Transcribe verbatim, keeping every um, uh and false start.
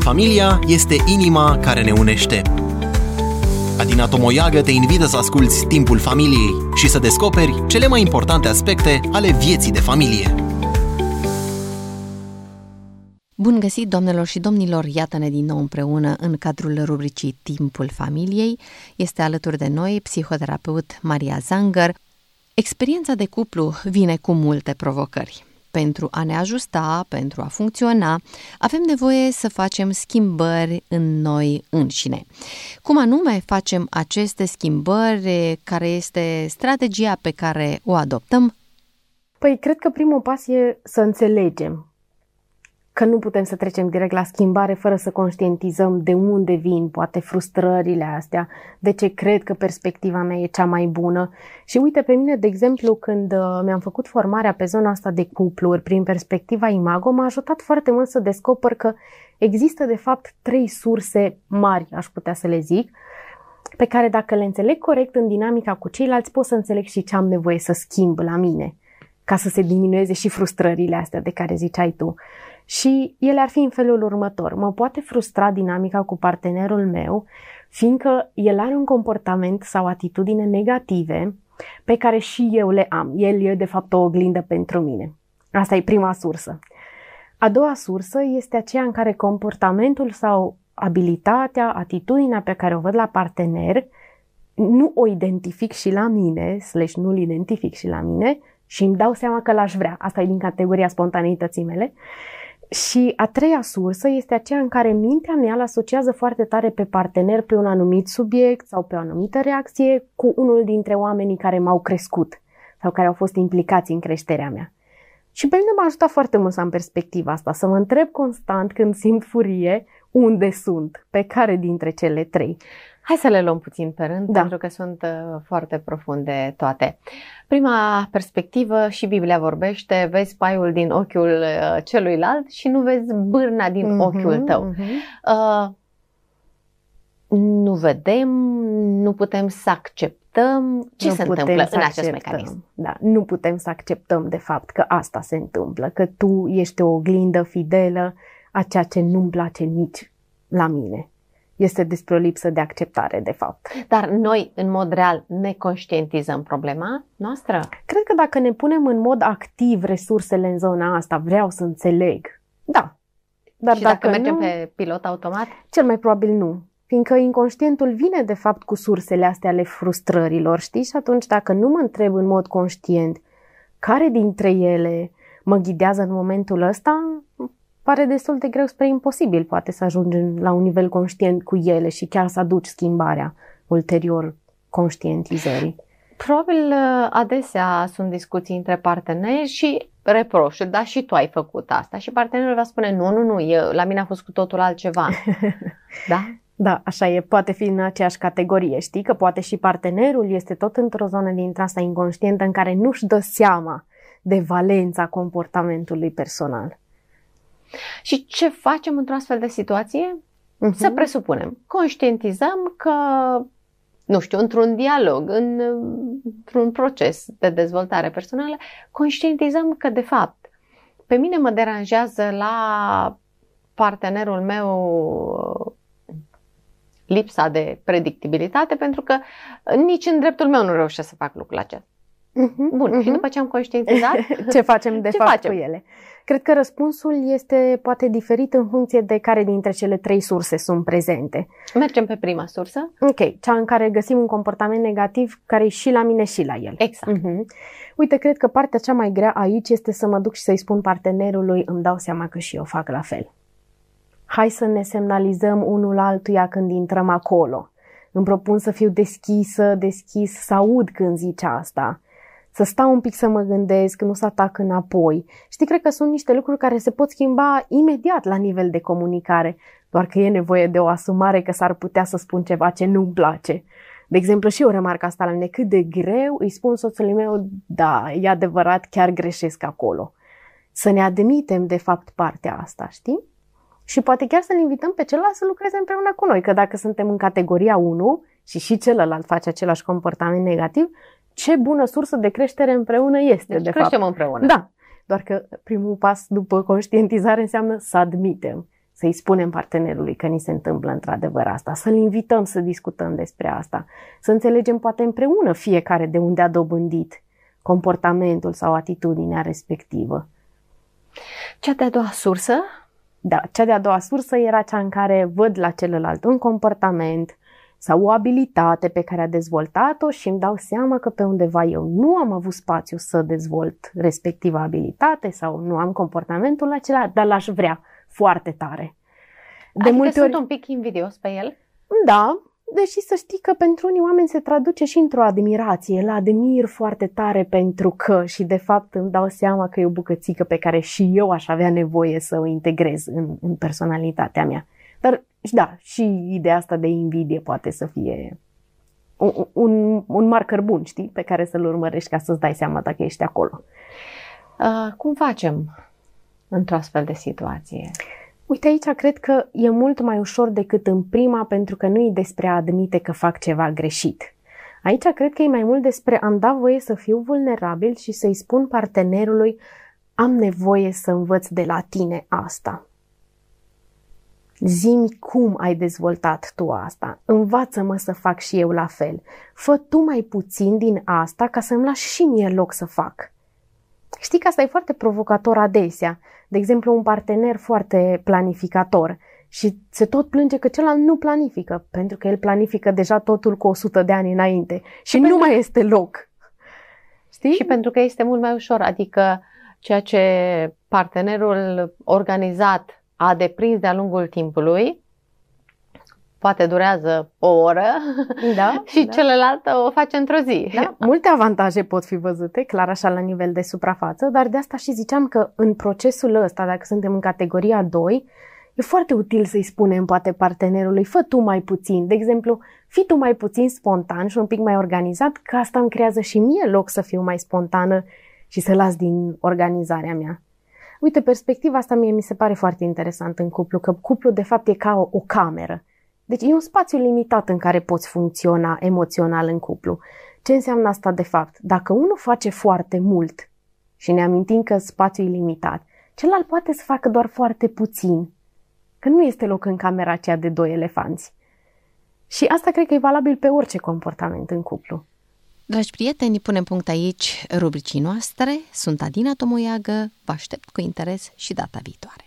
Familia este inima care ne unește. Adina Tomoiagă te invită să asculți Timpul Familiei și să descoperi cele mai importante aspecte ale vieții de familie. Bun găsit, doamnelor și domnilor! Iată-ne din nou împreună în cadrul rubricii Timpul Familiei. Este alături de noi psihoterapeut Maria Zanger. Experiența de cuplu vine cu multe provocări. Pentru a ne ajusta, pentru a funcționa, avem nevoie să facem schimbări în noi înșine. Cum anume facem aceste schimbări? Care este strategia pe care o adoptăm? Păi, cred că primul pas e să înțelegem că nu putem să trecem direct la schimbare fără să conștientizăm de unde vin, poate, frustrările astea, de ce cred că perspectiva mea e cea mai bună. Și uite, pe mine, de exemplu, când mi-am făcut formarea pe zona asta de cupluri, prin perspectiva Imago, m-a ajutat foarte mult să descoper că există, de fapt, trei surse mari, aș putea să le zic, pe care, dacă le înțeleg corect în dinamica cu ceilalți, pot să înțeleg și ce am nevoie să schimb la mine, ca să se diminueze și frustrările astea de care ziceai tu. Și ele ar fi în felul următor. Mă poate frustra dinamica cu partenerul meu, fiindcă el are un comportament sau atitudine negative pe care și eu le am. El e de fapt o oglindă pentru mine. Asta e prima sursă. A doua sursă este aceea în care comportamentul sau abilitatea, atitudinea pe care o văd la partener, nu o identific și la mine, slash nu-l identific și la mine și îmi dau seama că l-aș vrea. Asta e din categoria spontaneității mele. Și a treia sursă este aceea în care mintea mea îl asociază foarte tare pe partener pe un anumit subiect sau pe o anumită reacție cu unul dintre oamenii care m-au crescut sau care au fost implicați în creșterea mea. Și pe mine m-a ajutat foarte mult să am perspectiva asta, să mă întreb constant când simt furie unde sunt, pe care dintre cele trei. Hai să le luăm puțin pe rând, da. Pentru că sunt uh, foarte profunde toate. Prima perspectivă, și Biblia vorbește, vezi paiul din ochiul uh, celuilalt și nu vezi bârna din uh-huh, ochiul tău. Uh-huh. Uh, nu vedem, nu putem să acceptăm. Ce nu se întâmplă în acest acceptăm. mecanism? Da, nu putem să acceptăm de fapt că asta se întâmplă, că tu ești o oglindă fidelă a ceea ce nu-mi place nici la mine. Este despre o lipsă de acceptare, de fapt. Dar noi, în mod real, ne conștientizăm problema noastră? Cred că dacă ne punem în mod activ resursele în zona asta, vreau să înțeleg, da. Dar și dacă, dacă mergem nu, pe pilot automat? Cel mai probabil nu. Fiindcă inconștientul vine, de fapt, cu sursele astea ale frustrărilor, știi? Și atunci, dacă nu mă întreb în mod conștient care dintre ele mă ghidează în momentul ăsta, pare destul de greu spre imposibil, poate, să ajungi la un nivel conștient cu ele și chiar să aduci schimbarea ulterior conștientizării. Probabil adesea sunt discuții între parteneri și reproșuri, da, și tu ai făcut asta. Și partenerul va spune, nu, nu, nu, eu, la mine a fost cu totul altceva. Da? Da, așa e, poate fi în aceeași categorie, știi? Că poate și partenerul este tot într-o zonă dintre asta inconștientă în care nu-și dă seama de valența comportamentului personal. Și ce facem într-o astfel de situație? Uh-huh. Să presupunem, conștientizăm că, nu știu, într-un dialog, în, într-un proces de dezvoltare personală, conștientizăm că, de fapt, pe mine mă deranjează la partenerul meu lipsa de predictibilitate, pentru că nici în dreptul meu nu reușesc să fac lucrul acesta. Uh-huh, Bun, uh-huh. Și după ce am conștientizat, ce facem de ce fapt facem? cu ele? Cred că răspunsul este poate diferit în funcție de care dintre cele trei surse sunt prezente. Mergem pe prima sursă. Ok, cea în care găsim un comportament negativ care e și la mine și la el. Exact. Uh-huh. Uite, cred că partea cea mai grea aici este să mă duc și să-i spun partenerului, îmi dau seama că și eu fac la fel. Hai să ne semnalizăm unul altuia când intrăm acolo. Îmi propun să fiu deschisă, deschis, să aud când zice asta. Să stau un pic să mă gândesc, nu să atac înapoi. Știi, cred că sunt niște lucruri care se pot schimba imediat la nivel de comunicare, doar că e nevoie de o asumare că s-ar putea să spun ceva ce nu-mi place. De exemplu, și eu remarc asta la mine, cât de greu îi spun soțului meu, da, e adevărat, chiar greșesc acolo. Să ne admitem, de fapt, partea asta, știi? Și poate chiar să-l invităm pe celălalt să lucreze împreună cu noi, că dacă suntem în categoria unu și și celălalt face același comportament negativ, ce bună sursă de creștere împreună este, deci de creștem fapt. împreună. Da, doar că primul pas după conștientizare înseamnă să admitem să-i spunem partenerului că ni se întâmplă într-adevăr asta, să-l invităm să discutăm despre asta, să înțelegem poate împreună fiecare de unde a dobândit comportamentul sau atitudinea respectivă. Cea de-a doua sursă? Da, cea de-a doua sursă era cea în care văd la celălalt un comportament sau o abilitate pe care a dezvoltat-o și îmi dau seama că pe undeva eu nu am avut spațiu să dezvolt respectiva abilitate sau nu am comportamentul acela, dar l-aș vrea foarte tare. De adică multe sunt ori... un pic invidios pe el? Da, deși să știi că pentru unii oameni se traduce și într-o admirație. Îl admir foarte tare pentru că și de fapt îmi dau seama că e o bucățică pe care și eu aș avea nevoie să o integrez în, în personalitatea mea. Dar da, și ideea asta de invidie poate să fie un, un, un marker bun, știi, pe care să-l urmărești ca să-ți dai seama dacă ești acolo. Uh, cum facem într-o astfel de situație? Uite, aici cred că e mult mai ușor decât în prima, pentru că nu e despre a admite că fac ceva greșit. Aici cred că e mai mult despre a-mi da voie să fiu vulnerabil și să-i spun partenerului: am nevoie să învăț de la tine asta. Zi-mi cum ai dezvoltat tu asta, învață-mă să fac și eu la fel. Fă tu mai puțin din asta ca să-mi lași și mie loc să fac. Știi că asta e foarte provocator adesea. De exemplu, un partener foarte planificator și se tot plânge că celălalt nu planifică, pentru că el planifică deja totul cu o sută de ani înainte și, și nu mai este loc. Știi? Și pentru că este mult mai ușor, adică ceea ce partenerul organizat a deprins de-a lungul timpului, poate durează o oră, da, și da. celălalt o face într-o zi. Da? Multe avantaje pot fi văzute, clar așa la nivel de suprafață, dar de asta și ziceam că în procesul ăsta, dacă suntem în categoria doi, e foarte util să-i spunem poate partenerului: fă tu mai puțin, de exemplu, fii tu mai puțin spontan și un pic mai organizat, că asta îmi creează și mie loc să fiu mai spontană și să las din organizarea mea. Uite, perspectiva asta mie mi se pare foarte interesant în cuplu, că cuplul de fapt e ca o, o cameră. Deci e un spațiu limitat în care poți funcționa emoțional în cuplu. Ce înseamnă asta de fapt? Dacă unul face foarte mult și ne amintim că spațiul e limitat, celălalt poate să facă doar foarte puțin, că nu este loc în camera aceea de doi elefanți. Și asta cred că e valabil pe orice comportament în cuplu. Dragi prieteni, punem punct aici rubricii noastre. Sunt Adina Tomoiagă, vă aștept cu interes și data viitoare.